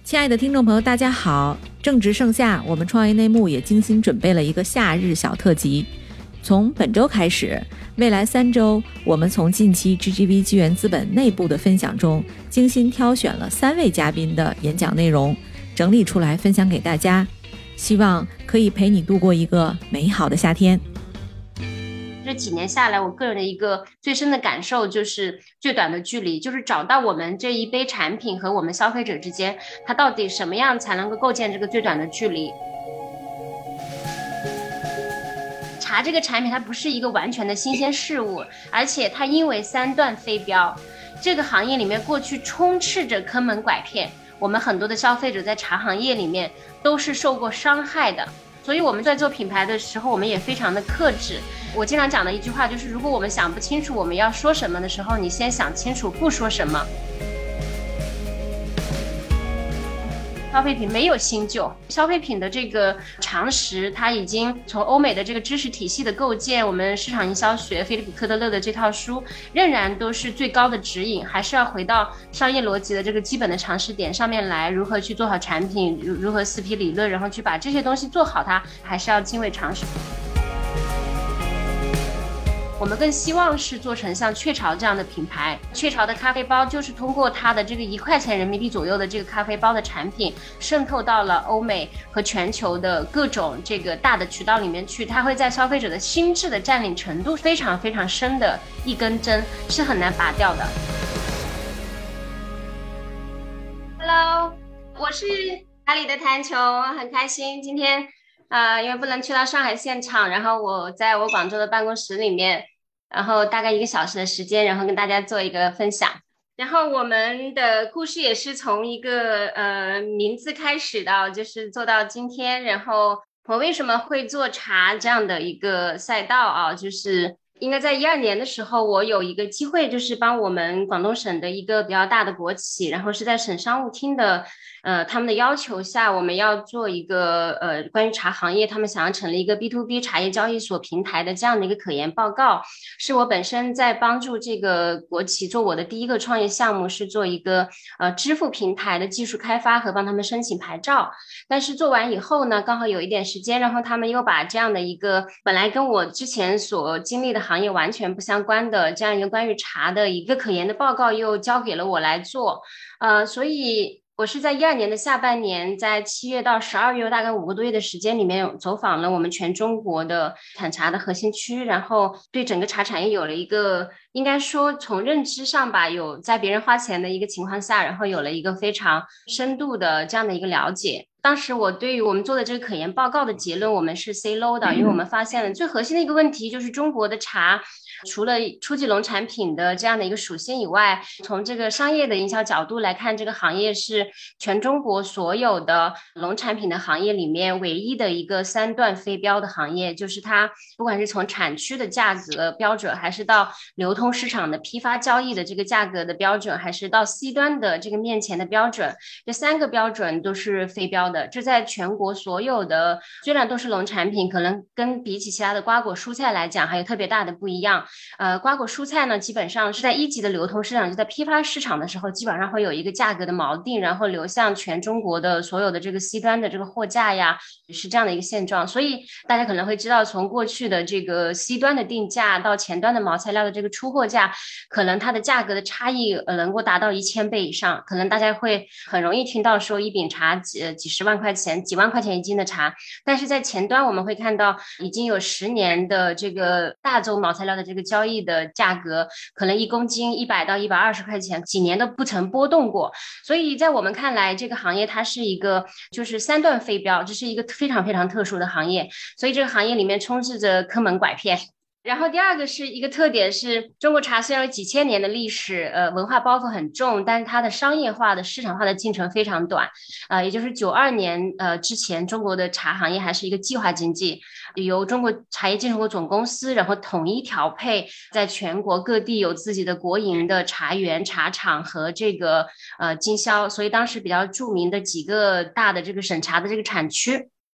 亲爱的听众朋友大家好，正值盛夏，我们创业内幕也精心准备了一个夏日小特辑。从本周开始，未来3周，我们从近期 GGV 纪元资本内部的分享中精心挑选了3位嘉宾的演讲内容，整理出来分享给大家，希望可以陪你度过一个美好的夏天。 这几年下来，我个人的一个最深的感受就是最短的距离，就是找到我们这一杯产品和我们消费者之间，它到底什么样才能够构建这个最短的距离。茶这个产品它不是一个完全的新鲜事物，而且它因为3段飞镖，这个行业里面过去充斥着坑蒙拐骗，我们很多的消费者在茶行业里面都是受过伤害的，所以我们在做品牌的时候，我们也非常的克制。我经常讲的一句话就是，如果我们想不清楚我们要说什么的时候，你先想清楚不说什么。消费品没有新旧，消费品的这个常识，它已经从欧美的这个知识体系的构建，我们市场营销学菲利普科德勒的这套书仍然都是最高的指引，还是要回到商业逻辑的这个基本的常识点上面来，如何去做好产品，如何4P 理论，然后去把这些东西做好，它还是要敬畏常识。我们更希望是做成像雀巢这样的品牌，雀巢的咖啡包就是通过它的这个1块钱人民币左右的这个咖啡包的产品，渗透到了欧美和全球的各种这个大的渠道里面去，它会在消费者的心智的占领程度非常非常深的一根针，是很难拔掉的。Hello， 我是哪里的谭琼，很开心今天因为不能去到上海现场，然后我在我广州的办公室里面，然后大概1个小时的时间，然后跟大家做一个分享。然后我们的故事也是从一个名字开始的，就是做到今天。然后我为什么会做茶这样的一个赛道啊？就是应该在12年的时候，我有一个机会，就是帮我们广东省的一个比较大的国企，然后是在省商务厅的他们的要求下，我们要做一个关于茶行业，他们想要成立一个 B2B 茶叶交易所平台的这样的一个可研报告，是我本身在帮助这个国企做我的第一个创业项目，是做一个支付平台的技术开发和帮他们申请牌照。但是做完以后呢，刚好有一点时间，然后他们又把这样的一个本来跟我之前所经历的行业完全不相关的这样一个关于茶的一个可研的报告又交给了我来做，所以我是在12年的下半年，在7月到12月大概5个多月的时间里面，走访了我们全中国的产茶的核心区，然后对整个茶产业有了一个，应该说从认知上吧，有在别人花钱的一个情况下，然后有了一个非常深度的这样的一个了解。当时我对于我们做的这个可研报告的结论，我们是 say low 的，因为我们发现了最核心的一个问题就是中国的茶除了初级农产品的这样的一个属性以外，从这个商业的营销角度来看，这个行业是全中国所有的农产品的行业里面唯一的一个3段飞镖的行业，就是它不管是从产区的价格标准，还是到流通市场的批发交易的这个价格的标准，还是到 C 端的这个面前的标准，这3个标准都是飞镖的。这在全国所有的虽然都是农产品，可能跟比起其他的瓜果蔬菜来讲还有特别大的不一样。瓜果蔬菜呢，基本上是在1级的流通市场，就在批发市场的时候，基本上会有一个价格的锚定，然后流向全中国的所有的这个 C 端的这个货架呀，是这样的一个现状。所以大家可能会知道，从过去的这个 C 端的定价到前端的毛材料的这个出货价，可能它的价格的差异能够达到1000倍以上。可能大家会很容易听到说一饼茶几十万块钱、几万块钱1斤的茶，但是在前端我们会看到已经有10年的这个大宗毛材料的这个交易的价格，可能1公斤100到120块钱，几年都不曾波动过。所以在我们看来，这个行业它是一个就是3段飞镖，这是一个非常非常特殊的行业，所以这个行业里面充斥着坑蒙拐骗。然后第二个是一个特点是，中国茶虽然有几千年的历史，文化包袱很重，但是它的商业化的市场化的进程非常短，也就是92年之前，中国的茶行业还是一个计划经济，由中国茶叶进出口总公司然后统一调配，在全国各地有自己的国营的茶园、茶厂和这个经销，所以当时比较著名的几个大的这个省茶的这个产区。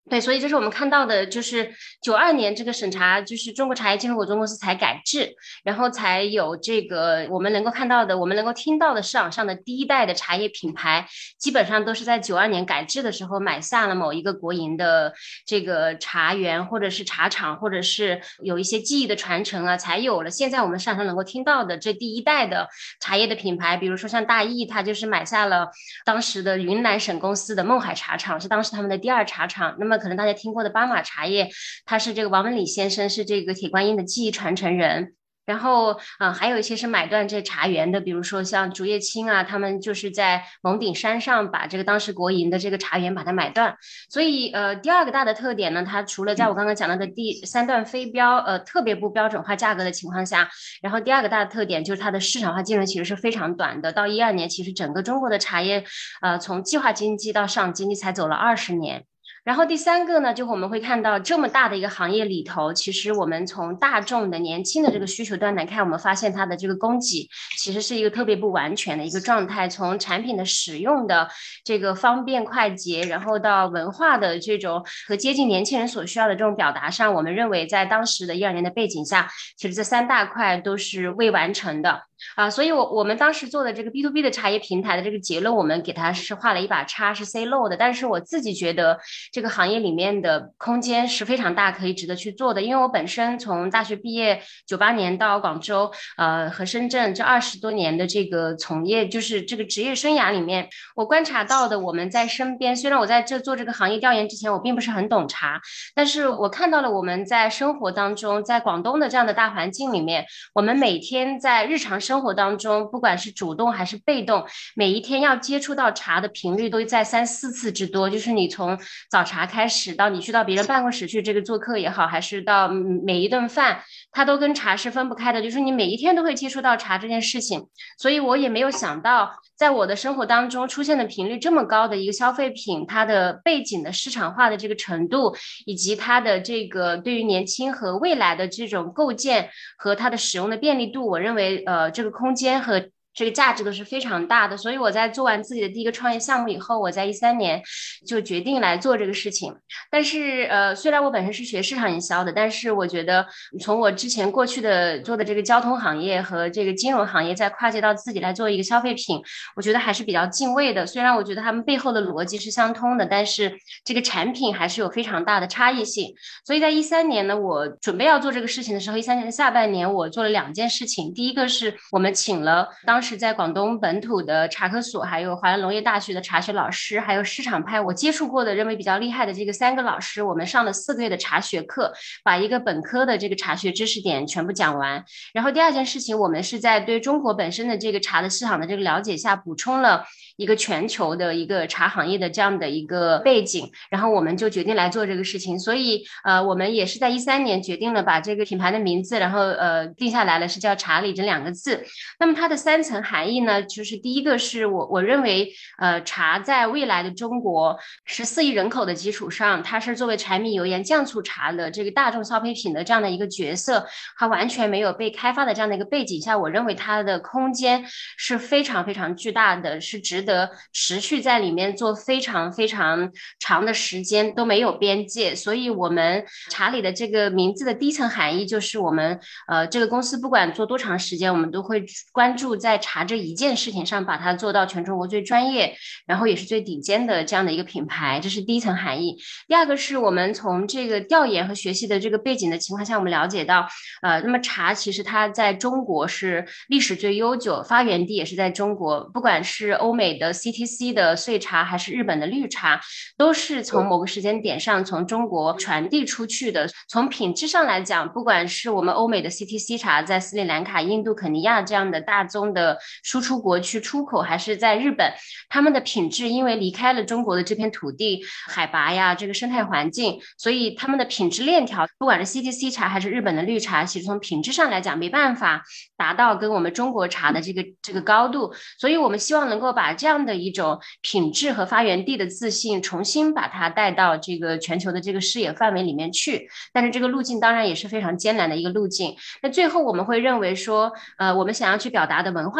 对，所以这是我们看到的，就是92年这个审查，就是中国茶叶进入我中公司才改制，然后才有这个我们能够看到的，我们能够听到的市场上的第一代的茶叶品牌，基本上都是在92年改制的时候买下了某一个国营的这个茶园，或者是茶厂，或者是有一些技艺的传承啊，才有了现在我们市场上能够听到的这第一代的茶叶的品牌。比如说像大益，它就是买下了当时的云南省公司的勐海茶厂，是当时他们的第二茶厂。那么可能大家听过的巴马茶叶，他是这个王文礼先生，是这个铁观音的技艺传承人。然后，还有一些是买断这茶园的，比如说像竹叶青啊，他们就是在蒙顶山上把这个当时国营的这个茶园把它买断。所以，第二个大的特点呢，它除了在我刚刚讲到的第三段非标，特别不标准化价格的情况下，然后第二个大的特点就是它的市场化进程其实是非常短的。到12年，其实整个中国的茶叶，从计划经济到市场经济才走了20年。然后第三个呢，就我们会看到这么大的一个行业里头，其实我们从大众的年轻的这个需求端来看，我们发现它的这个供给其实是一个特别不完全的一个状态。从产品的使用的这个方便快捷，然后到文化的这种和接近年轻人所需要的这种表达上，我们认为在当时的12年的背景下，其实这三大块都是未完成的。所以我们当时做的这个 B to B 的茶叶平台的这个结论，我们给它是画了一把叉，是 say low 的。但是我自己觉得这个行业里面的空间是非常大，可以值得去做的。因为我本身从大学毕业98年到广州，和深圳这20多年的这个从业，就是这个职业生涯里面，我观察到的，我们在身边，虽然我在这做这个行业调研之前，我并不是很懂茶，但是我看到了我们在生活当中，在广东的这样的大环境里面，我们每天在日常生活当中，不管是主动还是被动，每一天要接触到茶的频率都在3、4次之多。就是你从早茶开始，到你去到别人办公室去这个做客也好，还是到每一顿饭，它都跟茶是分不开的。就是你每一天都会接触到茶这件事情，所以我也没有想到，在我的生活当中出现的频率这么高的一个消费品，它的背景的市场化的这个程度，以及它的这个对于年轻和未来的这种构建和它的使用的便利度，我认为这个空间和这个价值都是非常大的。所以我在做完自己的第一个创业项目以后，我在13年就决定来做这个事情。但是虽然我本身是学市场营销的，但是我觉得从我之前过去的做的这个交通行业和这个金融行业，再跨界到自己来做一个消费品，我觉得还是比较敬畏的。虽然我觉得他们背后的逻辑是相通的，但是这个产品还是有非常大的差异性。所以在13年呢，我准备要做这个事情的时候，13年的下半年我做了2件事情。第一个是我们请了当时在广东本土的茶科所，还有华南农业大学的茶学老师，还有市场派我接触过的认为比较厉害的这个3个老师，我们上了4个月的茶学课，把一个本科的这个茶学知识点全部讲完。然后第二件事情，我们是在对中国本身的这个茶的市场的这个了解下，补充了一个全球的一个茶行业的这样的一个背景，然后我们就决定来做这个事情。所以我们也是在13年决定了把这个品牌的名字，然后定下来了，是叫茶理这2个字。那么它的3层含义呢，就是第一个是我认为茶在未来的中国14亿人口的基础上，它是作为柴米油盐酱醋茶的这个大众消费品的这样的一个角色，它完全没有被开发的这样的一个背景下，我认为它的空间是非常非常巨大的，是值得持续在里面做非常非常长的时间，都没有边界。所以我们茶理的这个名字的第一层含义就是我们这个公司不管做多长时间，我们都会关注在茶这一件事情上，把它做到全中国最专业，然后也是最顶尖的这样的一个品牌，这是第一层含义。第二个是我们从这个调研和学习的这个背景的情况下，我们了解到那么茶其实它在中国是历史最悠久，发源地也是在中国，不管是欧美的 CTC 的碎茶还是日本的绿茶，都是从某个时间点上从中国传递出去的。从品质上来讲，不管是我们欧美的 CTC 茶在斯里兰卡、印度、肯尼亚这样的大宗的输出国去出口，还是在日本，他们的品质因为离开了中国的这片土地、海拔呀、这个生态环境，所以他们的品质链条，不管是 CTC 茶还是日本的绿茶，其实从品质上来讲没办法达到跟我们中国茶的这个高度。所以我们希望能够把这样的一种品质和发源地的自信重新把它带到这个全球的这个视野范围里面去。但是这个路径当然也是非常艰难的一个路径。那最后我们会认为说我们想要去表达的文化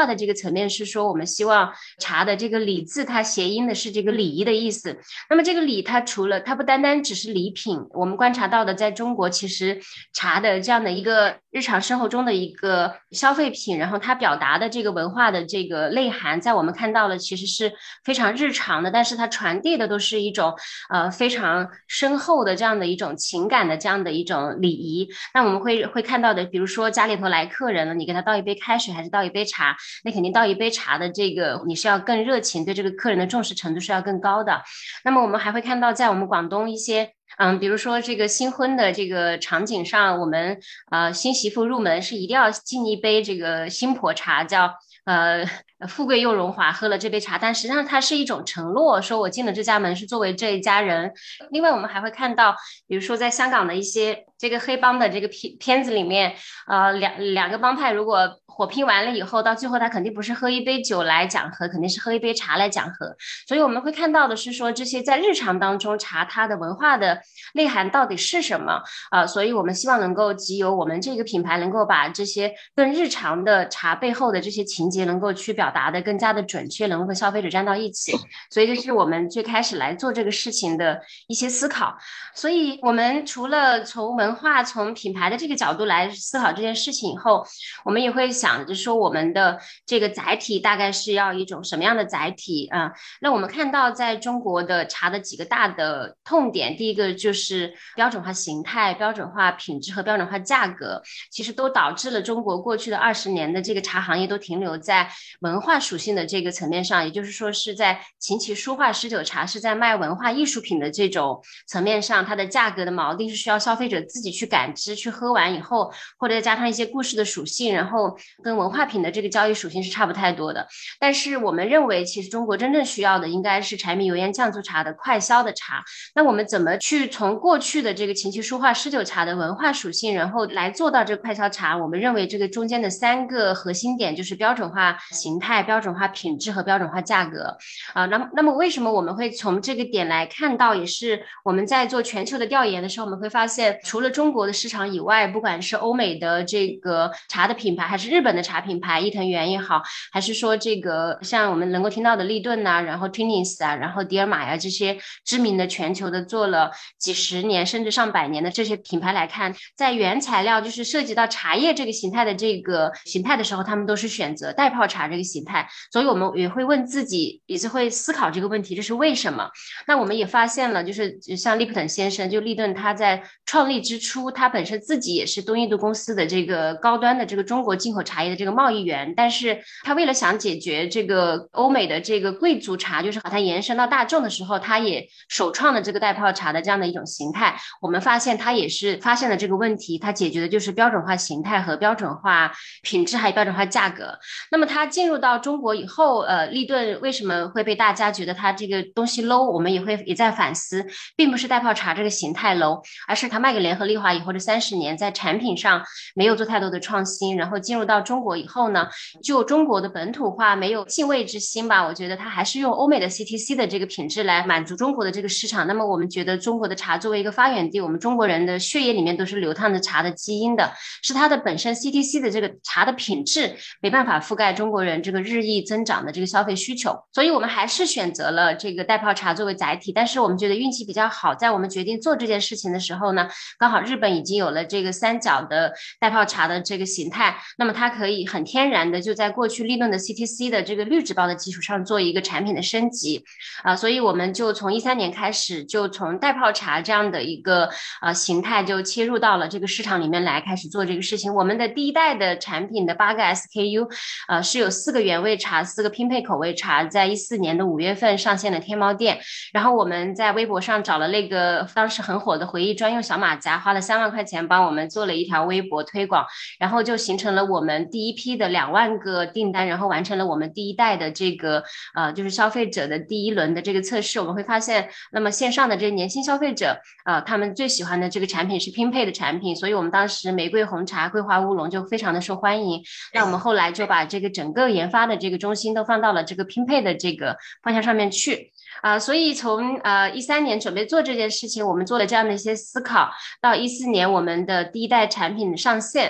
化的这个层面是说，我们希望茶的这个礼字它谐音的是这个礼仪的意思。那么这个礼它除了它不单单只是礼品，我们观察到的在中国其实茶的这样的一个日常生活中的一个消费品，然后它表达的这个文化的这个内涵，在我们看到了其实是非常日常的，但是它传递的都是一种非常深厚的这样的一种情感的这样的一种礼仪。那我们会看到的，比如说家里头来客人了，你给他倒一杯开水还是倒一杯茶，那肯定倒一杯茶的这个你是要更热情，对这个客人的重视程度是要更高的。那么我们还会看到在我们广东一些比如说这个新婚的这个场景上，我们新媳妇入门是一定要敬一杯这个新婆茶，叫富贵又荣华，喝了这杯茶，但实际上它是一种承诺，说我进了这家门是作为这一家人。另外我们还会看到，比如说在香港的一些这个黑帮的这个片子里面，两个帮派如果火拼完了以后，到最后他肯定不是喝一杯酒来讲和，肯定是喝一杯茶来讲和。所以我们会看到的是说，这些在日常当中茶它的文化的内涵到底是什么所以我们希望能够藉由我们这个品牌，能够把这些更日常的茶背后的这些情节，能够去表达的更加的准确，能够和消费者站到一起。所以这是我们最开始来做这个事情的一些思考。所以我们除了从文化、从品牌的这个角度来思考这件事情以后，我们也会想着说，我们的这个载体大概是要一种什么样的载体那我们看到在中国的茶的几个大的痛点，第一个就是标准化形态、标准化品质和标准化价格，其实都导致了中国过去的20年的这个茶行业都停留在文化属性的这个层面上，也就是说是在琴棋书画诗酒茶是在卖文化艺术品的这种层面上，它的价格的锚定是需要消费者自己去感知，去喝完以后，或者再加上一些故事的属性，然后跟文化品的这个交易属性是差不太多的。但是我们认为其实中国真正需要的应该是柴米油盐酱醋茶的快消的茶。那我们怎么去从过去的这个琴棋书画诗酒茶的文化属性，然后来做到这个快消茶，我们认为这个中间的3个核心点就是标准化形态、标准化品质和标准化价格那么为什么我们会从这个点来看到，也是我们在做全球的调研的时候，我们会发现除了中国的市场以外，不管是欧美的这个茶的品牌，还是日本的茶品牌伊藤园也好，还是说这个像我们能够听到的立顿然后 Twinings 然后迪尔玛呀这些知名的全球的做了几十年甚至上百年的这些品牌来看，在原材料就是涉及到茶叶这个形态的这个形态的时候，他们都是选择袋泡茶这个形态。所以我们也会问自己，也是会思考这个问题，这是为什么。那我们也发现了，就是像利普顿先生，就利顿他在创立之初，他本身自己也是东印度公司的这个高端的这个中国进口茶叶的这个贸易员，但是他为了想解决这个欧美的这个贵族茶，就是把它延伸到大众的时候，他也首创了这个袋泡茶的这样的一种形态。我们发现他也是发现了这个问题，他解决的就是标准化形态和标准化品质还有标准化价格。那么他进入到中国以后，立顿为什么会被大家觉得他这个东西 low？ 我们也在反思，并不是袋泡茶这个形态 low， 而是他卖给联合利华以后的30年，在产品上没有做太多的创新，然后进入到中国以后呢，就中国的本土化没有敬畏之心吧，我觉得他还是用欧美的 CTC 的这个品质来满足中国的这个市场。那么我们觉得中国的茶作为一个发源地，我们中国人的血液里面都是流淌着茶的基因的，是它的本身 CTC 的这个茶的品质没办法覆盖中国人这个日益增长的这个消费需求，所以我们还是选择了这个袋泡茶作为载体。但是我们觉得运气比较好，在我们决定做这件事情的时候呢，刚好日本已经有了这个3角的袋泡茶的这个形态，那么它可以很天然的就在过去利顿的 CTC 的这个滤纸包的基础上做一个产品的升级所以我们就从13年开始，就从袋泡茶这样的一个形态就切入到了这个市场里面来，开始做这个事情。我们的第一代的产品的8个 SKU是有4个原味茶，4个拼配口味茶，在14年的5月份上线了天猫店。然后我们在微博上找了那个当时很火的回忆专用小马甲，花了3万块钱帮我们做了一条微博推广，然后就形成了我们第一批的2万个订单，然后完成了我们第一代的这个就是消费者的第1轮的这个测试。我们会发现，那么线上的这些年轻消费者他们最喜欢的这个产品是拼配的产品，所以我们当时玫瑰红茶、桂花乌龙就非常的受欢迎。那我们后来就把这个整个研发的这个中心都放到了这个拼配的这个方向上面去所以从13年准备做这件事情，我们做了这样的一些思考，到14年我们的第一代产品上线，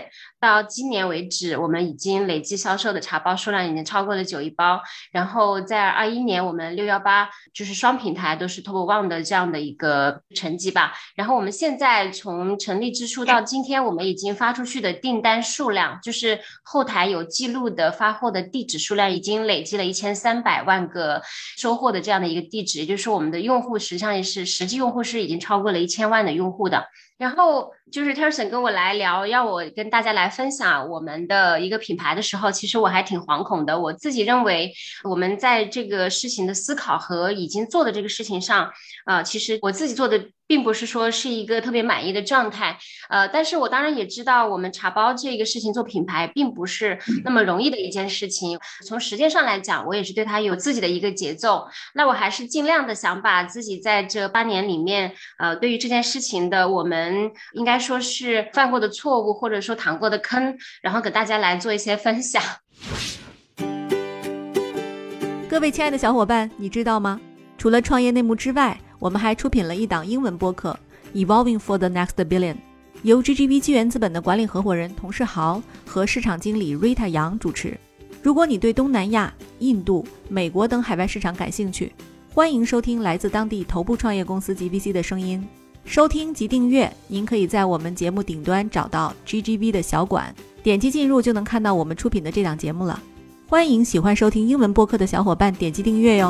到今年为止，我们已经累计销售的茶包数量已经超过了9亿包。然后在21年，我们618就是双平台都是 Top One 的这样的一个成绩吧。然后我们现在从成立之初到今天，我们已经发出去的订单数量，就是后台有记录的发货的地址数量，已经累积了1300万个收货的这样的一个地址，也就是说我们的用户实际上是实际用户是已经超过了1000万的用户的。然后就是 Terson 跟我来聊，要我跟大家来分享我们的一个品牌的时候，其实我还挺惶恐的。我自己认为我们在这个事情的思考和已经做的这个事情上，其实我自己做的并不是说是一个特别满意的状态，但是我当然也知道我们茶包这个事情做品牌并不是那么容易的一件事情。从时间上来讲，我也是对它有自己的一个节奏。那我还是尽量的想把自己在这8年里面，对于这件事情的我们应该说是犯过的错误，或者说淌过的坑，然后给大家来做一些分享。 各位亲爱的小伙伴，你知道吗？除了创业内幕之外，我们还出品了一档英文播客 Evolving for the Next Billion， 由 GGV 纪元资本的管理合伙人童世豪和市场经理 Rita 杨主持。如果你对东南亚、印度、美国等海外市场感兴趣，欢迎收听来自当地头部创业公司 GVC 的声音。收听及订阅，您可以在我们节目顶端找到 GGV 的小馆，点击进入就能看到我们出品的这档节目了。欢迎喜欢收听英文播客的小伙伴点击订阅哟。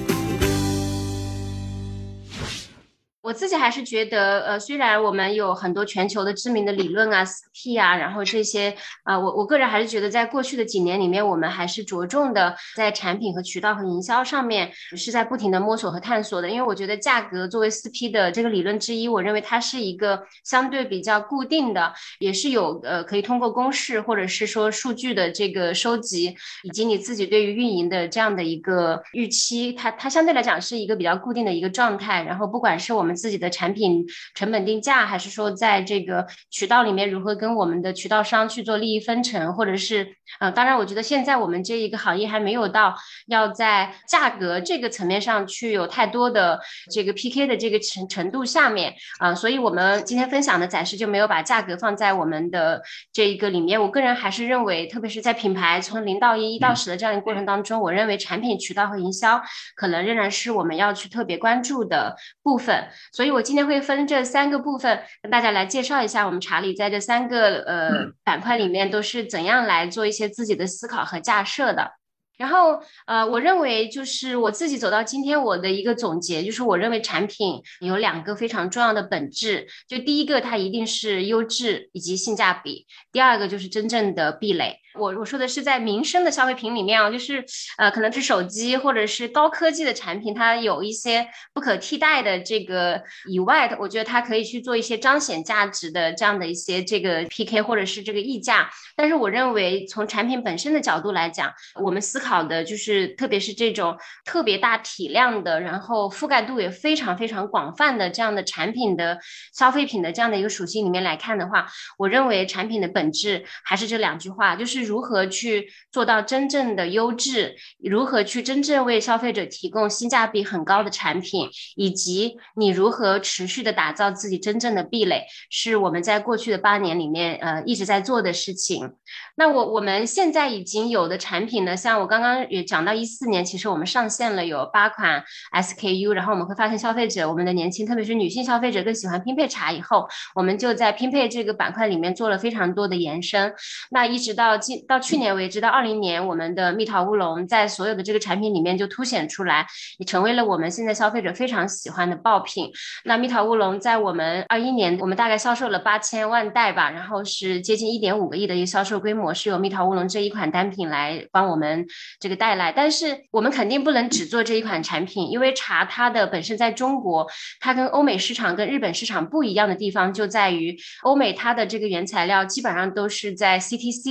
我自己还是觉得，虽然我们有很多全球的知名的理论啊、4P 啊，然后这些，我个人还是觉得，在过去的几年里面，我们还是着重的在产品和渠道和营销上面是在不停的摸索和探索的。因为我觉得价格作为4P 的这个理论之一，我认为它是一个相对比较固定的，也是有可以通过公式或者是说数据的这个收集，以及你自己对于运营的这样的一个预期，它相对来讲是一个比较固定的一个状态。然后不管是我们自己的产品成本定价，还是说在这个渠道里面如何跟我们的渠道商去做利益分成，或者是当然我觉得现在我们这一个行业还没有到要在价格这个层面上去有太多的这个 PK 的这个程度下面所以我们今天分享的暂时就没有把价格放在我们的这一个里面。我个人还是认为，特别是在品牌从0到1、1到10的这样一个过程当中，我认为产品渠道和营销可能仍然是我们要去特别关注的部分。所以我今天会分这3个部分跟大家来介绍一下我们茶理在这3个板块里面都是怎样来做一些自己的思考和架设的。然后我认为就是我自己走到今天，我的一个总结就是我认为产品有2个非常重要的本质，就第一个它一定是优质以及性价比，第二个就是真正的壁垒。我说的是在民生的消费品里面就是可能是手机或者是高科技的产品，它有一些不可替代的这个以外的，我觉得它可以去做一些彰显价值的这样的一些这个 PK 或者是这个溢价。但是我认为从产品本身的角度来讲，我们思考的就是特别是这种特别大体量的，然后覆盖度也非常非常广泛的这样的产品的消费品的这样的一个属性里面来看的话，我认为产品的本质还是这2句话，就是如何去做到真正的优质，如何去真正为消费者提供性价比很高的产品，以及你如何持续的打造自己真正的壁垒，是我们在过去的8年里面一直在做的事情。那我们现在已经有的产品呢，像我刚刚也讲到14年，其实我们上线了有8款 SKU， 然后我们会发现消费者，我们的年轻特别是女性消费者更喜欢拼配茶，以后我们就在拼配这个板块里面做了非常多的延伸。那一直到去年为止，到20年，我们的蜜桃乌龙在所有的这个产品里面就凸显出来，也成为了我们现在消费者非常喜欢的爆品。那蜜桃乌龙在我们21年，我们大概销售了8000万袋吧，然后是接近1.5个亿的一个销售规模，是由蜜桃乌龙这一款单品来帮我们这个带来。但是我们肯定不能只做这一款产品，因为茶它的本身在中国，它跟欧美市场跟日本市场不一样的地方就在于，欧美它的这个原材料基本上都是在 CTC 的红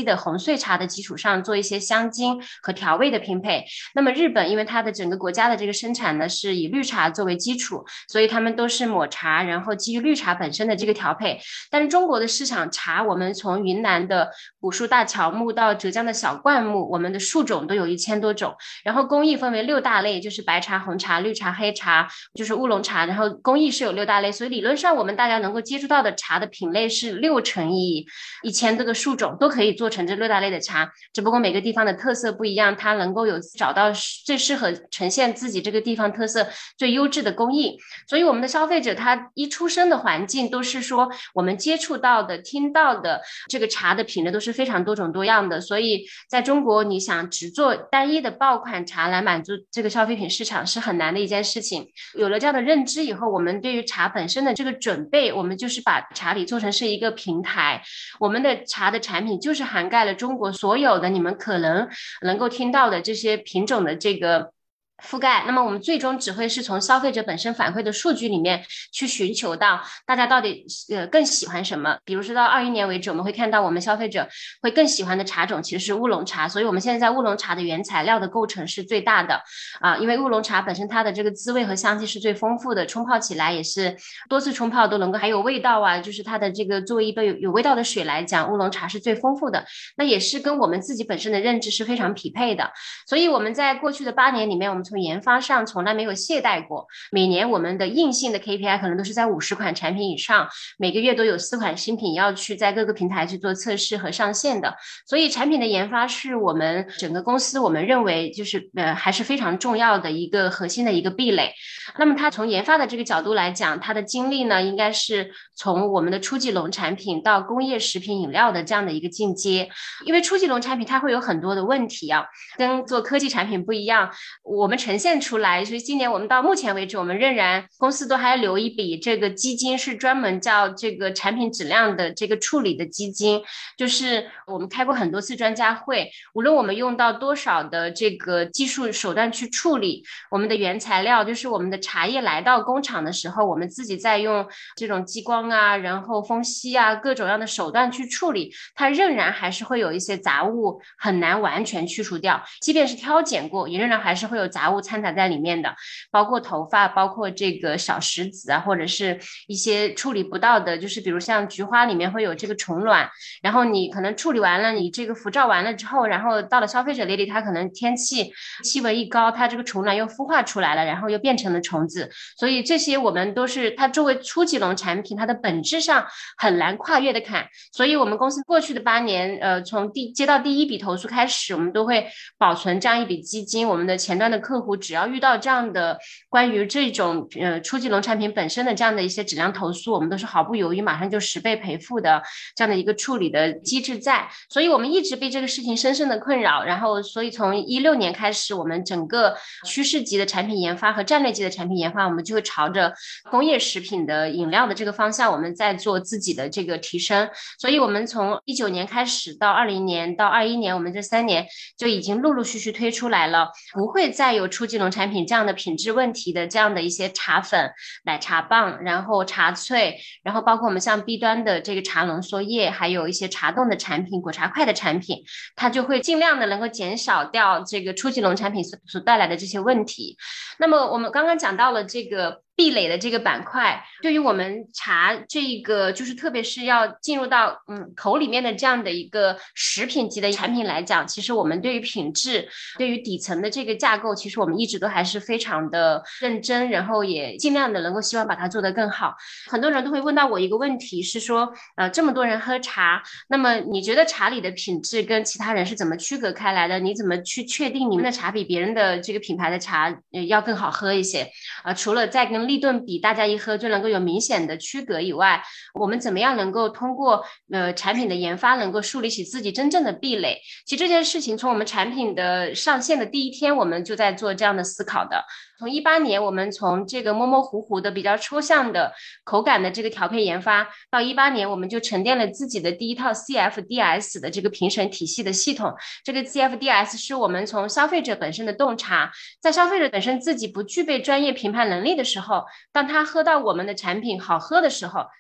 萃茶的基础上做一些香精和调味的拼配。那么日本因为它的整个国家的这个生产呢是以绿茶作为基础，所以他们都是抹茶，然后基于绿茶本身的这个调配。但是中国的市场茶，我们从云南的古树大乔木到浙江的小灌木，我们的树种都有1000多种。然后工艺分为6大类，就是白茶、红茶、绿茶、黑茶，就是乌龙茶。然后工艺是有6大类，所以理论上我们大家能够接触到的茶的品类是6乘以1000多个树种都可以做成这6大类的茶。只不过每个地方的特色不一样，它能够有找到最适合呈现自己这个地方特色最优质的工艺。所以我们的消费者他一出生的环境都是说我们接触到的听到的这个茶的品类都是非常多种多样的，所以在中国你想只做单一的爆款茶来满足这个消费品市场是很难的一件事情。有了这样的认知以后，我们对于茶本身的这个准备，我们就是把茶理做成是一个平台，我们的茶的产品就是涵盖了中国所有的你们可能够听到的这些品种的这个覆盖。那么我们最终只会是从消费者本身反馈的数据里面去寻求到大家到底更喜欢什么。比如说到21年为止，我们会看到我们消费者会更喜欢的茶种其实是乌龙茶，所以我们现在在乌龙茶的原材料的构成是最大的因为乌龙茶本身它的这个滋味和香气是最丰富的，冲泡起来也是多次冲泡都能够还有味道啊，就是它的这个作为一杯有味道的水来讲，乌龙茶是最丰富的，那也是跟我们自己本身的认知是非常匹配的。所以我们在过去的8年里面，我们从研发上从来没有懈怠过，每年我们的硬性的 KPI 可能都是在50款产品以上，每个月都有4款新品要去在各个平台去做测试和上线的。所以产品的研发是我们整个公司我们认为就是还是非常重要的一个核心的一个壁垒。那么它从研发的这个角度来讲，它的经历呢应该是从我们的初级农产品到工业食品饮料的这样的一个进阶。因为初级农产品它会有很多的问题跟做科技产品不一样，我们呈现出来，所以今年我们到目前为止，我们仍然公司都还留一笔这个基金，是专门叫这个产品质量的这个处理的基金，就是我们开过很多次专家会，无论我们用到多少的这个技术手段去处理我们的原材料，就是我们的茶叶来到工厂的时候，我们自己在用这种激光然后风吸各种样的手段去处理，它仍然还是会有一些杂物很难完全去除掉，即便是挑拣过，也仍然还是会有杂物掺杂在里面的，包括头发，包括这个小石子或者是一些处理不到的，就是比如像菊花里面会有这个虫卵，然后你可能处理完了，你这个辐照完了之后，然后到了消费者那里，它可能气温一高，它这个虫卵又孵化出来了，然后又变成了虫子，所以这些我们都是它作为初级农产品，它的本质上很难跨越的坎。所以我们公司过去的8年，从接到第1笔投诉开始，我们都会保存这样一笔基金。我们的前端的客户只要遇到这样的关于这种初级农产品本身的这样的一些质量投诉，我们都是毫不犹豫马上就10倍赔付的这样的一个处理的机制在。所以我们一直被这个事情深深的困扰，然后所以从16年开始，我们整个趋势级的产品研发和战略级的产品研发，我们就会朝着工业食品的饮料的这个方向，我们在做自己的这个提升。所以我们从19年开始到20年到21年，我们这3年就已经陆陆续续推出来了，不会再有初级农产品这样的品质问题的这样的一些茶粉、奶茶棒，然后茶萃，然后包括我们像 B 端的这个茶浓缩液，还有一些茶冻的产品、果茶块的产品，它就会尽量的能够减少掉这个初级农产品所带来的这些问题。那么我们刚刚讲到了这个壁垒的这个板块，对于我们茶这个就是特别是要进入到口里面的这样的一个食品级的产品来讲，其实我们对于品质，对于底层的这个架构，其实我们一直都还是非常的认真，然后也尽量的能够希望把它做得更好。很多人都会问到我一个问题是说这么多人喝茶，那么你觉得茶里的品质跟其他人是怎么区隔开来的？你怎么去确定你们的茶比别人的这个品牌的茶要更好喝一些除了在跟立顿比大家一喝就能够有明显的区隔以外，我们怎么样能够通过产品的研发能够树立起自己真正的壁垒？其实这件事情从我们产品的上线的第1天我们就在做这样的思考的。从18年我们从这个模模糊糊的比较抽象的口感的这个调配研发，到18年我们就沉淀了自己的第一套 CFDS 的这个评审体系的系统。这个 CFDS 是我们从消费者本身的洞察，在消费者本身自己不具备专业评判能力的时候，当他喝到我们的产品好喝的时候，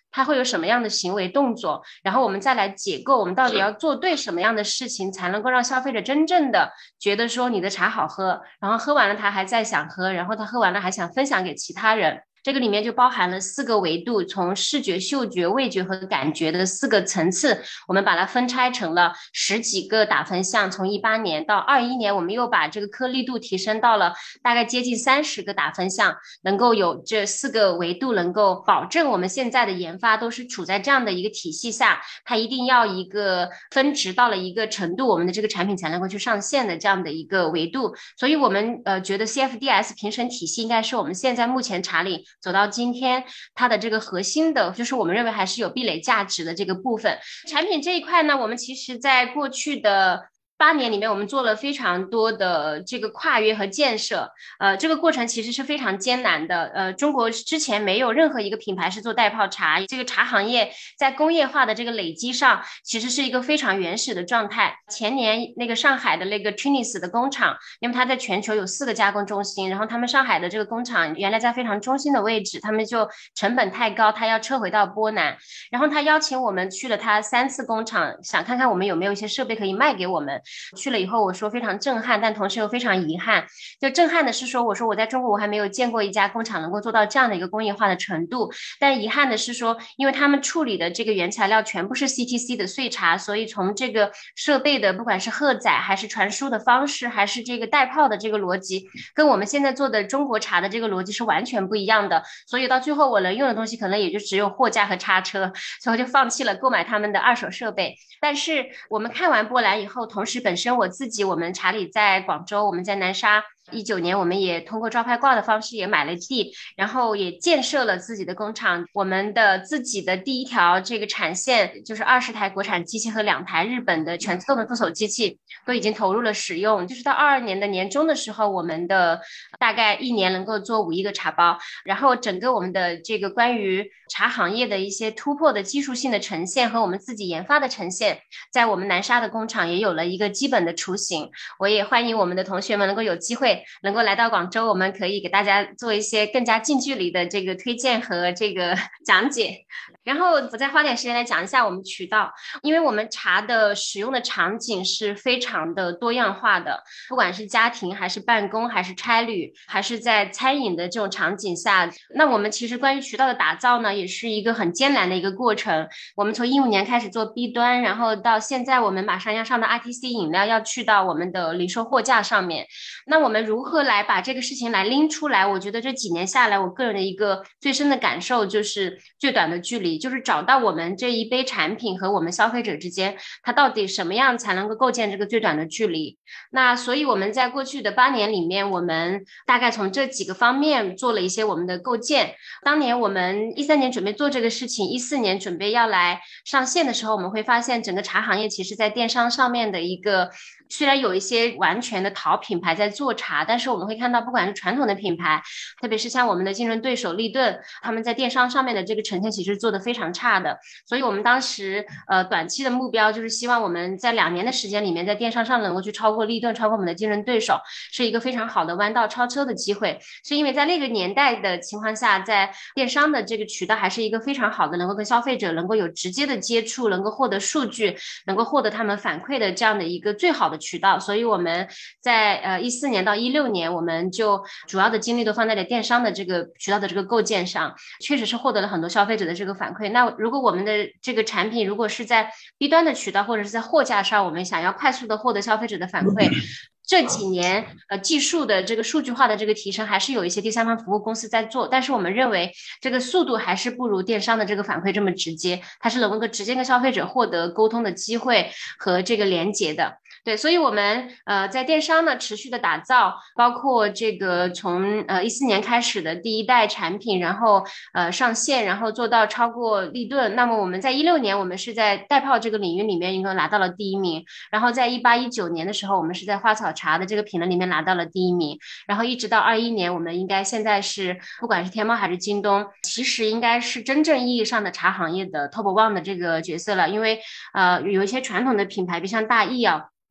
它会有什么样的行为动作，然后我们再来解构我们到底要做对什么样的事情，才能够让消费者真正的觉得说你的茶好喝，然后喝完了他还在想喝，然后他喝完了还想分享给其他人。这个里面就包含了4个维度，从视觉、嗅觉、味觉和感觉的4个层次，我们把它分拆成了10几个打分项。从18年到21年，我们又把这个颗粒度提升到了大概接近30个打分项，能够有这4个维度，能够保证我们现在的研发都是处在这样的一个体系下，它一定要一个分值到了一个程度，我们的这个产品才能够去上线的这样的一个维度。所以我们觉得 CFDS 评审体系应该是我们现在目前茶里走到今天它的这个核心的，就是我们认为还是有壁垒价值的这个部分。产品这一块呢，我们其实在过去的8年里面，我们做了非常多的这个跨越和建设，这个过程其实是非常艰难的。中国之前没有任何一个品牌是做袋泡茶，这个茶行业在工业化的这个累积上，其实是一个非常原始的状态。前年那个上海的那个 Trinis 的工厂，因为它在全球有4个加工中心，然后他们上海的这个工厂原来在非常中心的位置，他们就成本太高，他要撤回到波南，然后他邀请我们去了他3次工厂，想看看我们有没有一些设备可以卖给我们。去了以后我说非常震撼，但同时又非常遗憾。就震撼的是说，我说我在中国我还没有见过一家工厂能够做到这样的一个工业化的程度，但遗憾的是说，因为他们处理的这个原材料全部是 CTC 的碎茶，所以从这个设备的不管是荷载还是传输的方式，还是这个带泡的这个逻辑，跟我们现在做的中国茶的这个逻辑是完全不一样的，所以到最后我能用的东西可能也就只有货架和叉车，所以我就放弃了购买他们的2手设备。但是我们看完波兰以后，同时本身我们茶里在广州，我们在南沙19年我们也通过招拍挂的方式也买了地，然后也建设了自己的工厂，我们的自己的第1条这个产线就是20台国产机器和2台日本的全自动的助手机器都已经投入了使用，就是到22年的年中的时候，我们的大概1年能够做5亿个茶包，然后整个我们的这个关于茶行业的一些突破的技术性的呈现和我们自己研发的呈现，在我们南沙的工厂也有了一个基本的雏形。我也欢迎我们的同学们能够有机会能够来到广州，我们可以给大家做一些更加近距离的这个推荐和这个讲解。然后我再花点时间来讲一下我们渠道，因为我们茶的使用的场景是非常的多样化的，不管是家庭还是办公还是差旅还是在餐饮的这种场景下，那我们其实关于渠道的打造呢，也是一个很艰难的一个过程。我们从15年开始做 B 端，然后到现在我们马上要上的 RTC 饮料要去到我们的零售货架上面，那我们如何来把这个事情来拎出来？我觉得这几年下来，我个人的一个最深的感受就是最短的距离，就是找到我们这一杯产品和我们消费者之间，它到底什么样才能够构建这个最短的距离。那所以我们在过去的8年里面，我们大概从这几个方面做了一些我们的构建。当年我们13年准备做这个事情，14年准备要来上线的时候，我们会发现整个茶行业其实在电商上面的一个，虽然有一些完全的淘品牌在做茶，但是我们会看到不管是传统的品牌，特别是像我们的竞争对手立顿，他们在电商上面的这个呈现其实做得非常差的。所以我们当时短期的目标就是希望我们在2年的时间里面，在电商上能够去超过立顿，超过我们的竞争对手，是一个非常好的弯道超车的机会。是因为在那个年代的情况下，在电商的这个渠道还是一个非常好的，能够跟消费者能够有直接的接触，能够获得数据，能够获得他们反馈的这样的一个最好的渠道。所以我们在14年到16年，我们就主要的精力都放在了电商的这个渠道的这个构建上，确实是获得了很多消费者的这个反馈。那如果我们的这个产品如果是在 B 端的渠道或者是在货架上，我们想要快速的获得消费者的反馈，这几年技术的这个数据化的这个提升还是有一些第三方服务公司在做，但是我们认为这个速度还是不如电商的这个反馈这么直接，它是能够直接跟消费者获得沟通的机会和这个连接的。对，所以我们在电商呢持续的打造，包括这个从14年开始的第1代产品，然后上线，然后做到超过立顿。那么我们在16年，我们是在袋泡这个领域里面应该拿到了第1名，然后在18、19年的时候，我们是在花草茶的这个品类里面拿到了第1名，然后一直到21年，我们应该现在是不管是天猫还是京东，其实应该是真正意义上的茶行业的 top one 的这个角色了，因为有一些传统的品牌，比如像大益啊。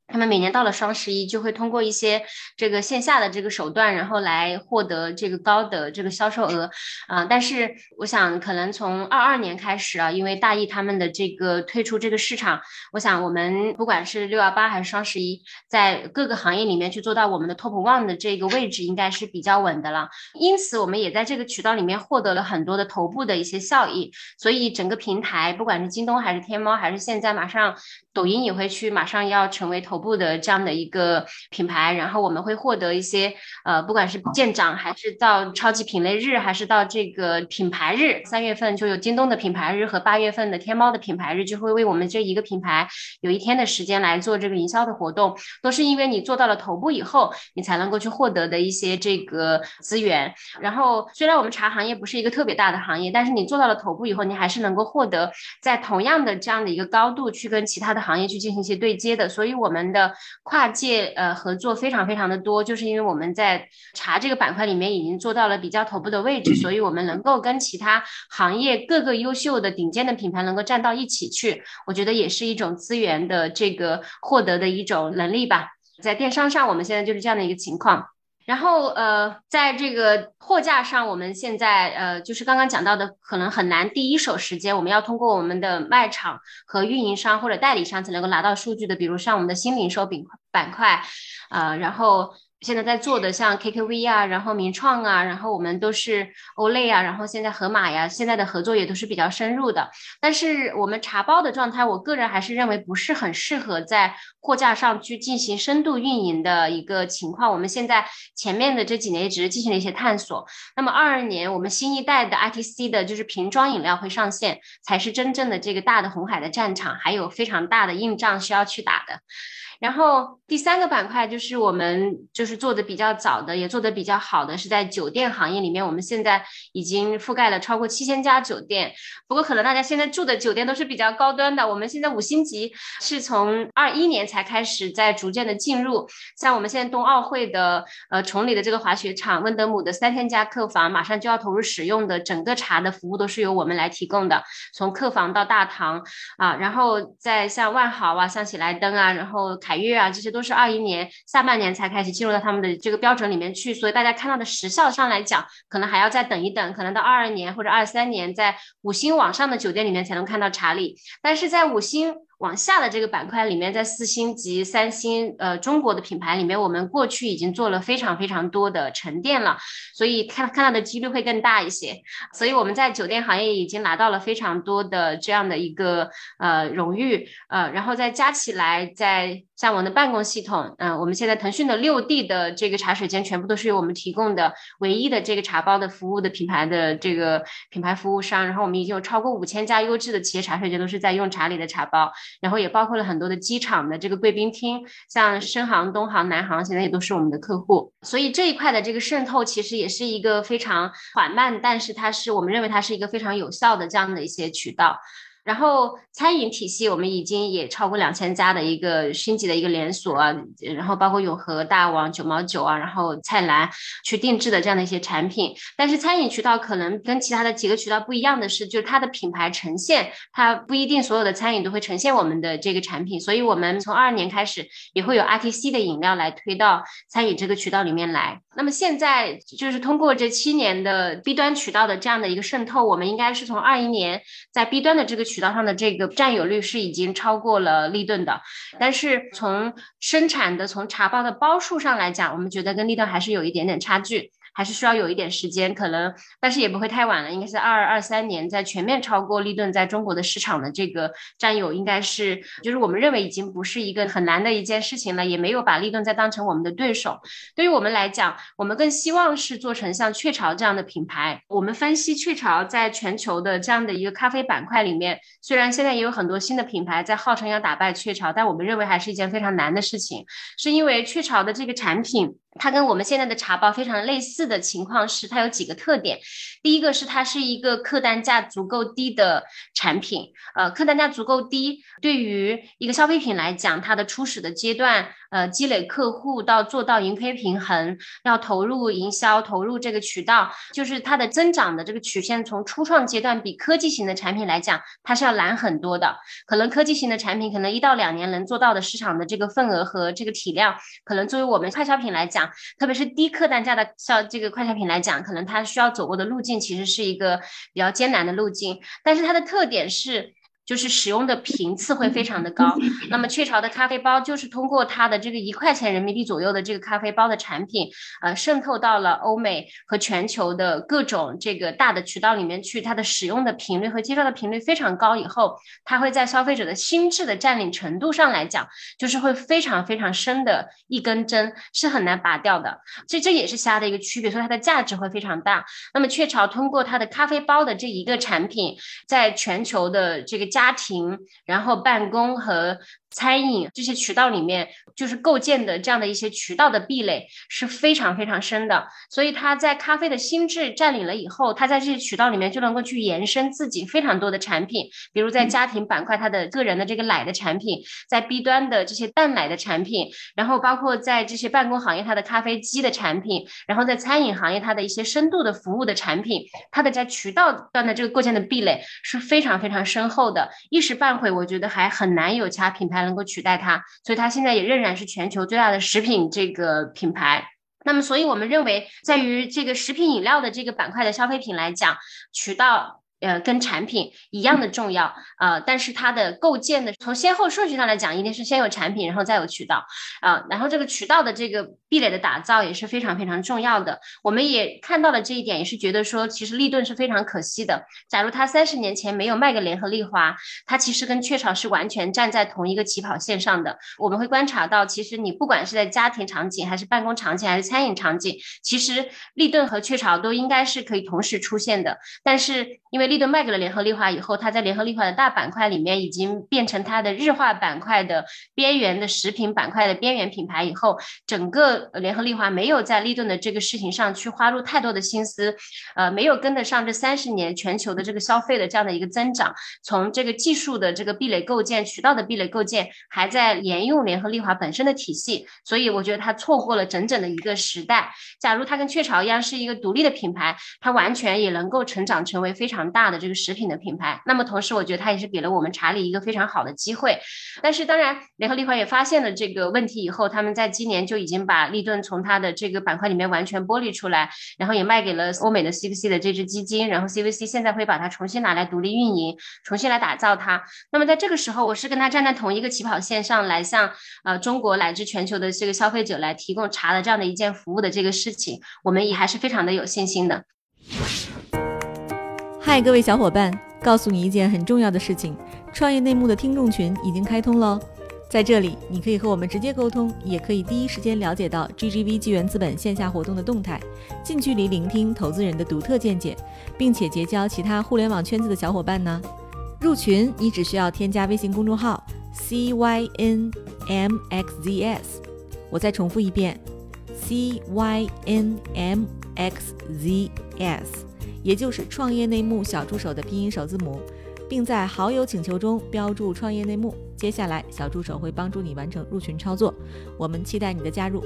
他们每年到了双11就会通过一些这个线下的这个手段，然后来获得这个高的这个销售额，但是我想可能从22年开始啊，因为大益他们的这个推出这个市场，我想我们不管是618还是双11，在各个行业里面去做到我们的 top one 的这个位置，应该是比较稳的了。因此，我们也在这个渠道里面获得了很多的头部的一些效益，所以整个平台，不管是京东还是天猫，还是现在马上抖音也会去马上要成为头部的这样的一个品牌，然后我们会获得一些不管是舰长，还是到超级品类日，还是到这个品牌日，3月份就有京东的品牌日和8月份的天猫的品牌日，就会为我们这一个品牌有1天的时间来做这个营销的活动，都是因为你做到了头部以后，你才能够去获得的一些这个资源。然后虽然我们茶行业不是一个特别大的行业，但是你做到了头部以后，你还是能够获得在同样的这样的一个高度去跟其他的行业去进行一些对接的。所以我们的跨界合作非常非常的多，就是因为我们在茶这个板块里面已经做到了比较头部的位置，所以我们能够跟其他行业各个优秀的顶尖的品牌能够站到一起去，我觉得也是一种资源的这个获得的一种能力吧。在电商上，我们现在就是这样的一个情况。然后在这个货架上，我们现在就是刚刚讲到的，可能很难第一手时间，我们要通过我们的卖场和运营商或者代理商才能够拿到数据的，比如像我们的新零售板块，然后现在在做的像 KKV 啊，然后名创啊，然后我们都是欧类啊，然后现在盒马呀，现在的合作也都是比较深入的。但是我们茶包的状态，我个人还是认为不是很适合在货架上去进行深度运营的一个情况。我们现在前面的这几年也只是进行了一些探索。那么22年，我们新一代的 ITC 的就是瓶装饮料会上线，才是真正的这个大的红海的战场，还有非常大的硬仗需要去打的。然后第3个板块就是我们就是做的比较早的，也做的比较好的，是在酒店行业里面，我们现在已经覆盖了超过7000家酒店。不过可能大家现在住的酒店都是比较高端的，我们现在5星级是从21年才开始在逐渐的进入，像我们现在冬奥会的崇礼的这个滑雪场，温德姆的3000家客房马上就要投入使用的，整个茶的服务都是由我们来提供的，从客房到大堂啊，然后再像万豪啊，像喜来登啊，然后凯悦啊，这些都是21年下半年才开始进入到他们的这个标准里面去，所以大家看到的时效上来讲，可能还要再等一等，可能到22年或者23年，在5星往上的酒店里面才能看到茶礼，但是在5星往下的这个板块里面，在4星级、3星中国的品牌里面，我们过去已经做了非常非常多的沉淀了，所以看到的几率会更大一些。所以我们在酒店行业已经拿到了非常多的这样的一个荣誉，然后再加起来，在像我们的办公系统，我们现在腾讯的6地的这个茶水间全部都是由我们提供的唯一的这个茶包的服务的品牌的这个品牌服务商，然后我们已经有超过5000家优质的企业茶水间都是在用茶里的茶包，然后也包括了很多的机场的这个贵宾厅，像深航、东航、南航现在也都是我们的客户，所以这一块的这个渗透其实也是一个非常缓慢，但是我们认为它是一个非常有效的这样的一些渠道。然后餐饮体系我们已经也超过2000家的一个星级的一个连锁啊，然后包括永和、大王、9毛9啊，然后菜篮去定制的这样的一些产品。但是餐饮渠道可能跟其他的几个渠道不一样的是，就是它的品牌呈现，它不一定所有的餐饮都会呈现我们的这个产品，所以我们从22年开始也会有 RTC 的饮料来推到餐饮这个渠道里面来。那么现在就是通过这7年的 B 端渠道的这样的一个渗透，我们应该是从21年在 B 端的这个渠道上的这个占有率是已经超过了立顿的，但是从生产的从茶包的包数上来讲，我们觉得跟立顿还是有一点点差距，还是需要有一点时间，可能但是也不会太晚了，应该是22、23年在全面超过立顿在中国的市场的这个占有，应该是就是我们认为已经不是一个很难的一件事情了，也没有把立顿再当成我们的对手。对于我们来讲，我们更希望是做成像雀巢这样的品牌。我们分析雀巢在全球的这样的一个咖啡板块里面，虽然现在也有很多新的品牌在号称要打败雀巢，但我们认为还是一件非常难的事情，是因为雀巢的这个产品它跟我们现在的茶包非常类似的情况是，它有几个特点。第一个是它是一个客单价足够低的产品，客单价足够低，对于一个消费品来讲，它的初始的阶段， 积累客户到做到盈亏平衡，要投入营销，投入这个渠道，就是它的增长的这个曲线从初创阶段比科技型的产品来讲，它是要难很多的。可能科技型的产品可能1到2年能做到的市场的这个份额和这个体量，可能作为我们快消品来讲，特别是低客单价的这个快消品来讲，可能它需要走过的路径其实是一个比较艰难的路径，但是它的特点是就是使用的频次会非常的高。那么雀巢的咖啡包就是通过它的这个1块钱人民币左右的这个咖啡包的产品，渗透到了欧美和全球的各种这个大的渠道里面去，它的使用的频率和接受的频率非常高以后，它会在消费者的心智的占领程度上来讲，就是会非常非常深的一根针，是很难拔掉的。这也是虾的一个区别，所以它的价值会非常大。那么雀巢通过它的咖啡包的这一个产品，在全球的这个家庭，然后办公和餐饮这些渠道里面，就是构建的这样的一些渠道的壁垒是非常非常深的。所以他在咖啡的心智占领了以后，他在这些渠道里面就能够去延伸自己非常多的产品，比如在家庭板块他的个人的这个奶的产品，在 B 端的这些淡奶的产品，然后包括在这些办公行业它的咖啡机的产品，然后在餐饮行业它的一些深度的服务的产品，它的在渠道端的这个构建的壁垒是非常非常深厚的，一时半会我觉得还很难有其他品牌能够取代它，所以它现在也仍然是全球最大的食品这个品牌。那么所以我们认为在于这个食品饮料的这个板块的消费品来讲，渠道跟产品一样的重要，但是它的构建的从先后顺序上来讲，一定是先有产品，然后再有渠道，然后这个渠道的这个壁垒的打造也是非常非常重要的。我们也看到了这一点，也是觉得说，其实立顿是非常可惜的。假如他30年前没有卖给联合利华，他其实跟雀巢是完全站在同一个起跑线上的。我们会观察到，其实你不管是在家庭场景，还是办公场景，还是餐饮场景，其实立顿和雀巢都应该是可以同时出现的。但是因为立顿卖给了联合利华以后，它在联合利华的大板块里面已经变成它的日化板块的边缘的食品板块的边缘品牌以后，整个联合利华没有在立顿的这个事情上去花入太多的心思，没有跟得上这30年全球的这个消费的这样的一个增长，从这个技术的这个壁垒构建、渠道的壁垒构建，还在沿用联合利华本身的体系，所以我觉得它错过了整整的一个时代。假如它跟雀巢一样是一个独立的品牌，它完全也能够成长成为非常大的这个食品的品牌。那么同时我觉得它也是给了我们查理一个非常好的机会。但是当然联合利华也发现了这个问题以后，他们在今年就已经把立顿从它的这个板块里面完全剥离出来，然后也卖给了欧美的 CVC 的这支基金，然后 CVC 现在会把它重新拿来独立运营，重新来打造它。那么在这个时候，我是跟他站在同一个起跑线上来向中国乃至全球的这个消费者来提供茶的这样的一件服务的这个事情，我们也还是非常的有信心的。 嗨，各位小伙伴，告诉你一件很重要的事情，创业内幕的听众群已经开通了。在这里你可以和我们直接沟通，也可以第一时间了解到 GGV 纪元资本线下活动的动态，近距离聆听投资人的独特见解，并且结交其他互联网圈子的小伙伴呢。入群你只需要添加微信公众号 CYNMXZS， 我再重复一遍 CYNMXZS， 也就是创业内幕小助手的拼音首字母，并在好友请求中标注创业内幕，接下来小助手会帮助你完成入群操作，我们期待你的加入。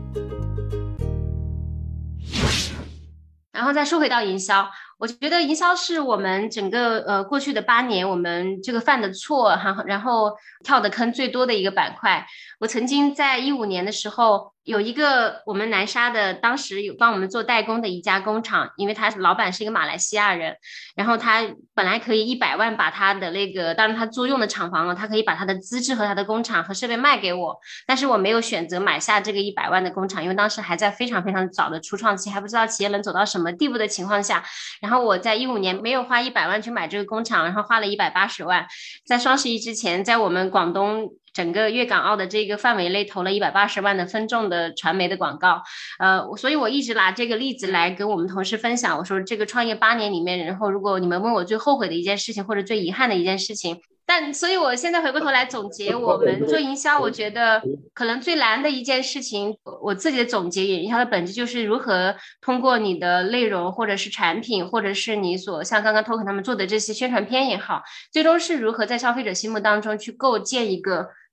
然后再说回到营销，我觉得营销是我们整个过去的8年我们这个犯的错，然后跳的坑最多的一个板块。我曾经在15年的时候，有一个我们南沙的当时有帮我们做代工的一家工厂，因为他老板是一个马来西亚人，然后他本来可以100万把他的那个，当然他租用的厂房了，他可以把他的资质和他的工厂和设备卖给我，但是我没有选择买下这个100万的工厂，因为当时还在非常非常早的初创期，还不知道企业能走到什么地步的情况下，然后我在15年没有花100万去买这个工厂，然后花了180万，在双11之前，在我们广东整个粤港澳的这个范围内投了180万的分众的传媒的广告，所以我一直拿这个例子来跟我们同事分享，我说这个创业8年里面，然后如果你们问我最后悔的一件事情或者最遗憾的一件事情，所以我现在回过头来总结我们做营销，我觉得可能最难的一件事情，我自己的总结，营销的本质就是如何通过你的内容或者是产品，或者是你所像刚刚 Token 他们做的这些宣传片也好，最终是如何在消费者心目当中去构建一个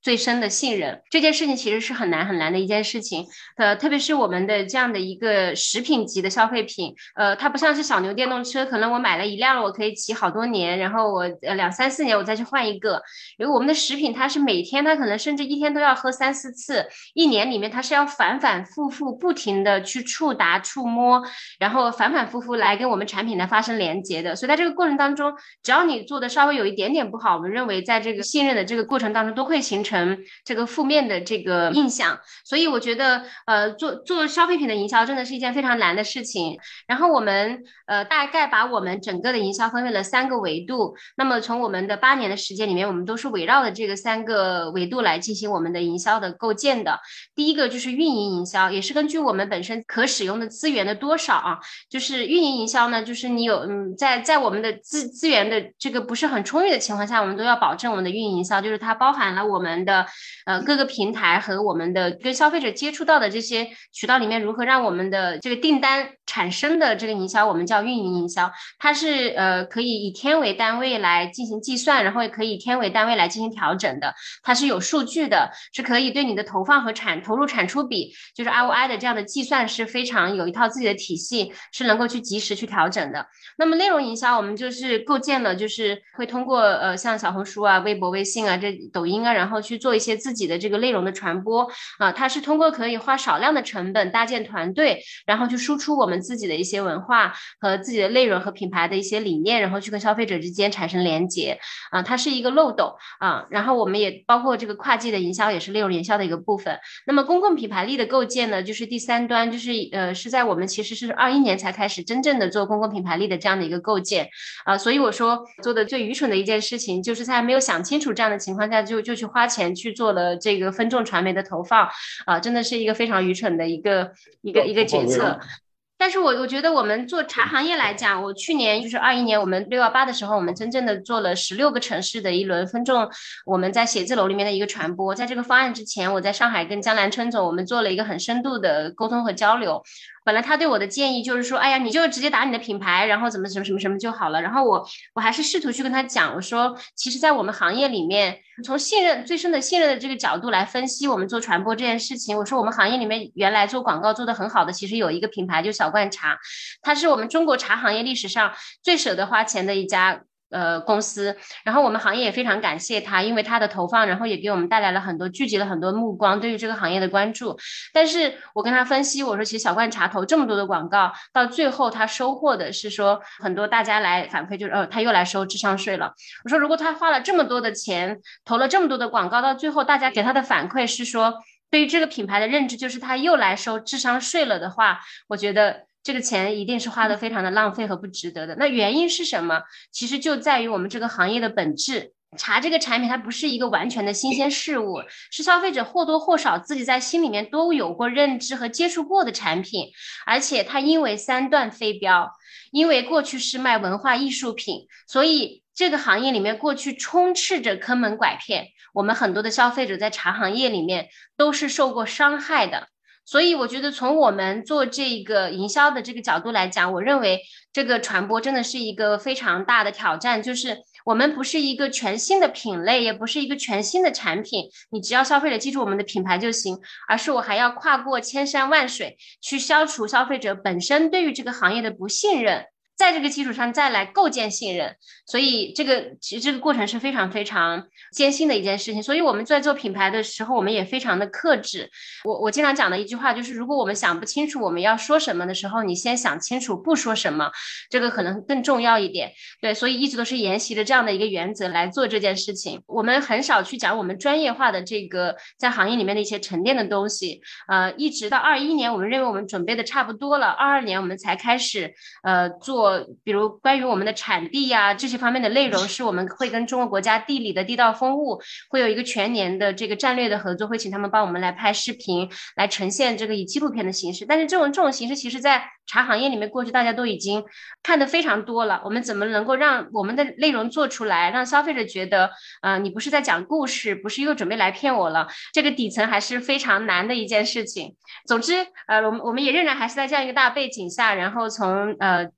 最深的信任。这件事情其实是很难很难的一件事情，特别是我们的这样的一个食品级的消费品，它不像是小牛电动车，可能我买了一辆了，我可以骑好多年，然后我2、3、4年我再去换一个。因为我们的食品它是每天，它可能甚至一天都要喝3、4次，一年里面它是要反反复复不停的去触达触摸，然后反反复复来跟我们产品来发生连接的。所以在这个过程当中，只要你做的稍微有一点点不好，我们认为在这个信任的这个过程当中都会形成这个负面的这个印象。所以我觉得做消费品的营销真的是一件非常难的事情。然后我们大概把我们整个的营销分为了3个维度，那么从我们的8年的时间里面，我们都是围绕着这个3个维度来进行我们的营销的构建的。第一个就是运营营销，也是根据我们本身可使用的资源的多少啊，就是运营营销呢，就是你有在我们的资源的这个不是很充裕的情况下，我们都要保证我们的运营营销，就是它包含了我们的各个平台和我们的跟消费者接触到的这些渠道里面，如何让我们的这个订单产生的这个营销，我们叫运营营销。它是可以以天为单位来进行计算，然后也可以以天为单位来进行调整的，它是有数据的，是可以对你的投放和投入产出比，就是 ROI 的这样的计算是非常有一套自己的体系，是能够去及时去调整的。那么内容营销我们就是构建了，就是会通过像小红书啊、微博、微信啊、抖音啊，然后去做一些自己的这个内容的传播啊，它是通过可以花少量的成本搭建团队，然后去输出我们自己的一些文化和自己的内容和品牌的一些理念，然后去跟消费者之间产生连接啊，它是一个漏斗啊。然后我们也包括这个跨界的营销，也是内容营销的一个部分。那么公共品牌力的构建呢，就是第3端，就是是在我们其实是21年才开始真正的做公共品牌力的这样的一个构建啊。所以我说做的最愚蠢的一件事情，就是在没有想清楚这样的情况下就去花钱去做了这个分众传媒的投放啊，真的是一个非常愚蠢的一个决策。但是我觉得我们做茶行业来讲，我去年就是21年，我们618的时候，我们真正的做了16个城市的一轮分众，我们在写字楼里面的一个传播。在这个方案之前，我在上海跟江南春总，我们做了一个很深度的沟通和交流。本来他对我的建议就是说，哎呀，你就直接打你的品牌，然后怎么什么什么什么就好了。然后我还是试图去跟他讲，我说，其实，在我们行业里面，从最深的信任的这个角度来分析我们做传播这件事情。我说，我们行业里面原来做广告做得很好的，其实有一个品牌，就小罐茶，它是我们中国茶行业历史上最舍得花钱的一家公司，然后我们行业也非常感谢他，因为他的投放，然后也给我们带来了聚集了很多目光，对于这个行业的关注。但是我跟他分析，我说其实小罐茶投这么多的广告，到最后他收获的是说很多大家来反馈，就是他又来收智商税了。我说如果他花了这么多的钱，投了这么多的广告，到最后大家给他的反馈是说，对于这个品牌的认知就是他又来收智商税了的话，我觉得这个钱一定是花的非常的浪费和不值得的。那原因是什么？其实就在于我们这个行业的本质。茶这个产品它不是一个完全的新鲜事物，是消费者或多或少自己在心里面都有过认知和接触过的产品，而且它因为3段非标，因为过去是卖文化艺术品，所以这个行业里面过去充斥着坑蒙拐骗，我们很多的消费者在茶行业里面都是受过伤害的。所以我觉得从我们做这个营销的这个角度来讲，我认为这个传播真的是一个非常大的挑战，就是我们不是一个全新的品类，也不是一个全新的产品，你只要消费者记住我们的品牌就行，而是我还要跨过千山万水，去消除消费者本身对于这个行业的不信任，在这个基础上再来构建信任。所以其实这个过程是非常非常艰辛的一件事情。所以我们在做品牌的时候，我们也非常的克制。我经常讲的一句话就是，如果我们想不清楚我们要说什么的时候，你先想清楚不说什么，这个可能更重要一点。对，所以一直都是沿袭着这样的一个原则来做这件事情。我们很少去讲我们专业化的这个在行业里面的一些沉淀的东西。一直到21年，我们认为我们准备的差不多了，22年我们才开始做，比如关于我们的产地呀这些方面的内容，是我们会跟中国国家地理的地道风物会有一个全年的这个战略的合作，会请他们帮我们来拍视频，来呈现这个以纪录片的形式。但是这种形式，其实在茶行业里面过去大家都已经看得非常多了。我们怎么能够让我们的内容做出来，让消费者觉得你不是在讲故事，不是又准备来骗我了，这个底层还是非常难的一件事情。总之我们也仍然还是在这样一个大背景下，然后从底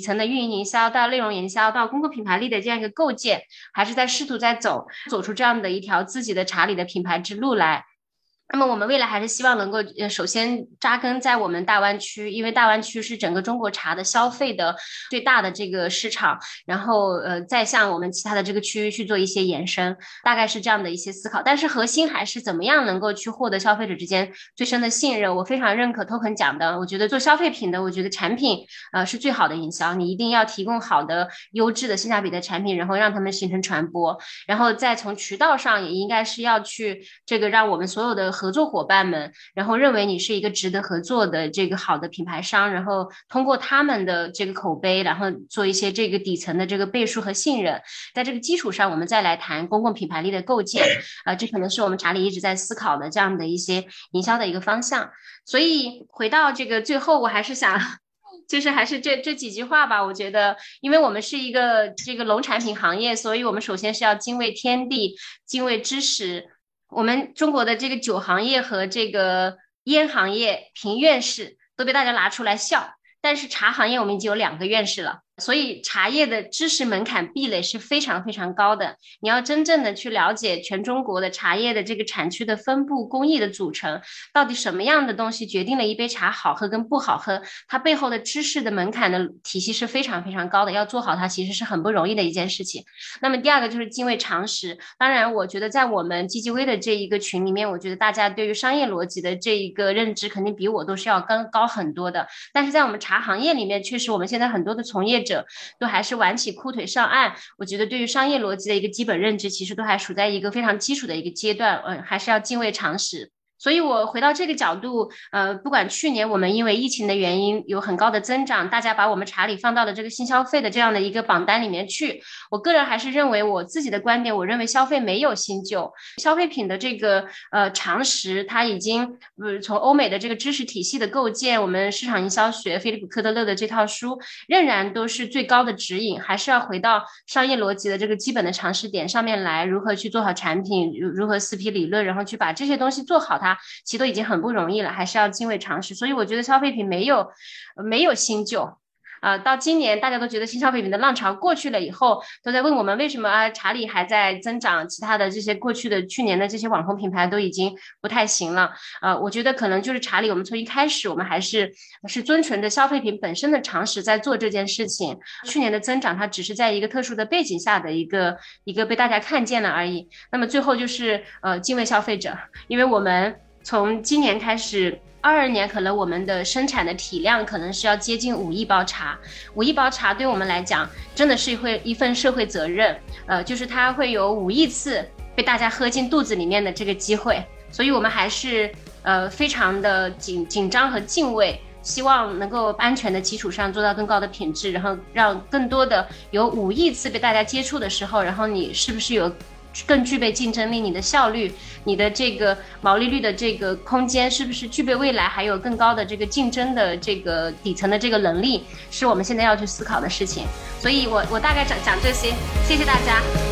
层的运营营销到内容营销到公共品牌力的这样一个构建，还是在试图在走出这样的一条自己的茶里的品牌之路来。那么我们未来还是希望能够首先扎根在我们大湾区，因为大湾区是整个中国茶的消费的最大的这个市场，然后再向我们其他的这个区域去做一些延伸，大概是这样的一些思考。但是核心还是怎么样能够去获得消费者之间最深的信任。我非常认可 Token 讲的，我觉得做消费品的，我觉得产品是最好的营销，你一定要提供好的优质的性价比的产品，然后让他们形成传播，然后再从渠道上也应该是要去这个让我们所有的合作伙伴们，然后认为你是一个值得合作的这个好的品牌商，然后通过他们的这个口碑，然后做一些这个底层的这个背书和信任，在这个基础上我们再来谈公共品牌力的构建，这可能是我们茶里一直在思考的这样的一些营销的一个方向。所以回到这个最后，我还是想就是还是这几句话吧。我觉得因为我们是一个这个农产品行业，所以我们首先是要敬畏天地，敬畏知识。我们中国的这个酒行业和这个烟行业评院士都被大家拿出来笑，但是茶行业我们已经有2个院士了，所以茶叶的知识门槛壁垒是非常非常高的。你要真正的去了解全中国的茶叶的这个产区的分布、工艺的组成，到底什么样的东西决定了一杯茶好喝跟不好喝，它背后的知识的门槛的体系是非常非常高的，要做好它其实是很不容易的一件事情。那么第二个就是敬畏常识。当然我觉得在我们 GGV 的这一个群里面，我觉得大家对于商业逻辑的这一个认知肯定比我都是要高很多的，但是在我们茶行业里面，确实我们现在很多的从业者都还是挽起裤腿上岸，我觉得对于商业逻辑的一个基本认知其实都还处在一个非常基础的一个阶段，还是要敬畏常识。所以我回到这个角度，不管去年我们因为疫情的原因有很高的增长，大家把我们茶里放到了这个新消费的这样的一个榜单里面去，我个人还是认为我自己的观点，我认为消费没有新旧，消费品的这个常识，它已经从欧美的这个知识体系的构建，我们市场营销学菲利普科德勒的这套书仍然都是最高的指引，还是要回到商业逻辑的这个基本的常识点上面来，如何去做好产品，如何4P理论，然后去把这些东西做好它其实都已经很不容易了，还是要敬畏常识。所以我觉得消费品没有新旧。到今年大家都觉得新消费品的浪潮过去了以后，都在问我们为什么茶里还在增长，其他的这些过去的去年的这些网红品牌都已经不太行了。我觉得可能就是茶里我们从一开始我们还是遵循着消费品本身的常识在做这件事情，去年的增长它只是在一个特殊的背景下的一个被大家看见了而已。那么最后就是敬畏消费者，因为我们从今年开始22年可能我们的生产的体量可能是要接近5亿包茶，5亿包茶对我们来讲真的是一份社会责任，就是它会有5亿次被大家喝进肚子里面的这个机会，所以我们还是非常的紧张和敬畏，希望能够安全的基础上做到更高的品质，然后让更多的有5亿次被大家接触的时候，然后你是不是有更具备竞争力，你的效率，你的这个毛利率的这个空间是不是具备未来还有更高的这个竞争的这个底层的这个能力，是我们现在要去思考的事情。所以我大概讲这些，谢谢大家。